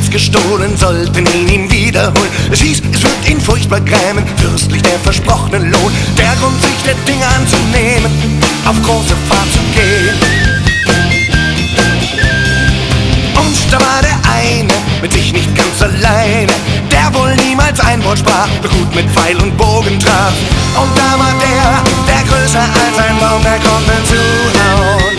Schatz gestohlen, sollten ihn ihm wiederholen. Es hieß, es wird ihn furchtbar grämen, fürstlich der versprochene Lohn. Der Grund, sich der Dinge anzunehmen, auf große Fahrt zu gehen. Und da war der eine, mit sich nicht ganz alleine, der wohl niemals ein Wort sprach, doch gut mit Pfeil und Bogen traf. Und da war der größer als ein Baum, der konnte zuhauen.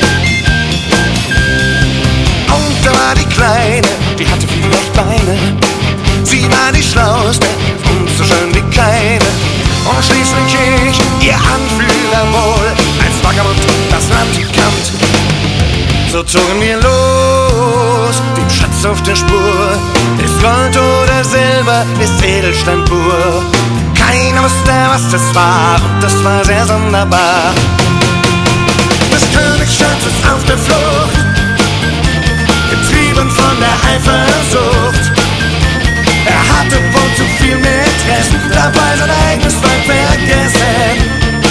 Und da war die Kleine, die hatte vielleicht Beine. Sie war die Schlauste und so schön wie keine. Und schließlich ich, ihr Anführer wohl, als Vagabund das Land kannt. So zogen wir los, dem Schatz auf der Spur. Ist Gold oder Silber, ist Edelstein pur. Keiner wusste, was das war, und das war sehr sonderbar. Des Königs Schatz ist auf der Flucht, getrieben von der Eifersucht. Er hatte wohl zu viel Mätressen, dabei sein eigenes Volk vergessen.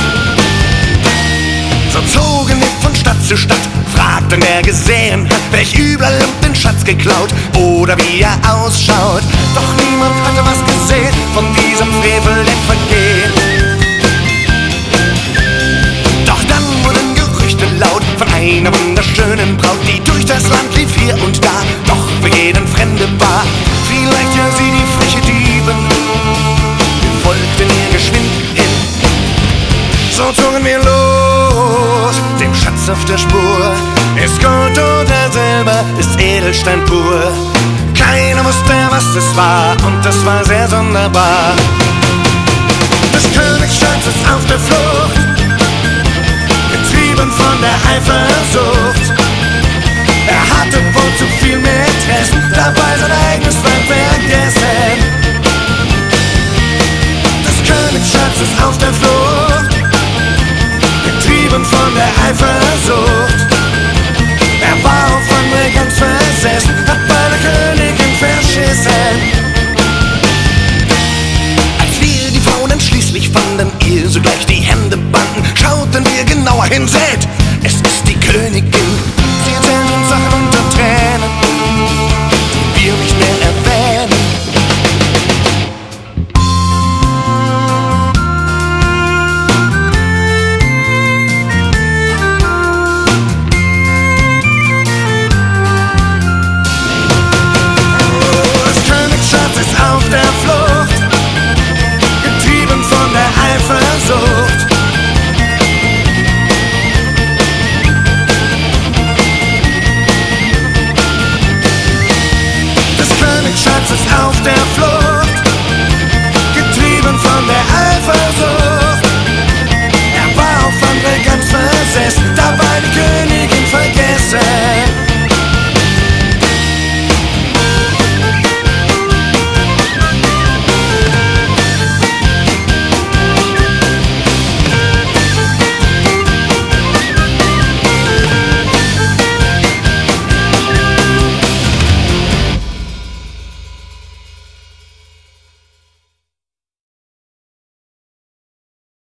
So zogen wir von Stadt zu Stadt, fragten, wer gesehen hat, welch überall den Schatz geklaut oder wie er ausschaut. Doch niemand hatte was gesehen von diesem Frevel, dem Vergehen. Doch dann wurden Gerüchte laut von einer wunderschönen Braut, die durch das Land lief hier und da, doch für jeden Fremde war. Vielleicht ja sie die freche Diebin, wir folgten ihr geschwind hin. So zogen wir los, dem Schatz auf der Spur. Ist Gold oder Silber, ist Edelstein pur. Keiner wusste, was es war, und das war sehr sonderbar. Des Königs Schatz ist auf der Flucht, getrieben von der Eifersucht. Er hatte wohl zu viel Mätressen, dabei sein eigenes Volk vergessen. Des Königs Schatz ist auf der Flucht, getrieben von der Eifersucht. Er war auf andere ganz versessen, hat bei der Königin verschissen. Als wir die Frau dann schließlich fanden, ihr sogleich die Hände banden, schauten wir genauer hin, seht, es ist die Königin. Sie erzählt uns Sachen unter Tränen, die wir nicht mehr erwähnen. Auf der Flucht, getrieben von der Eifersucht. Des Königs Schatz ist auf der Flucht.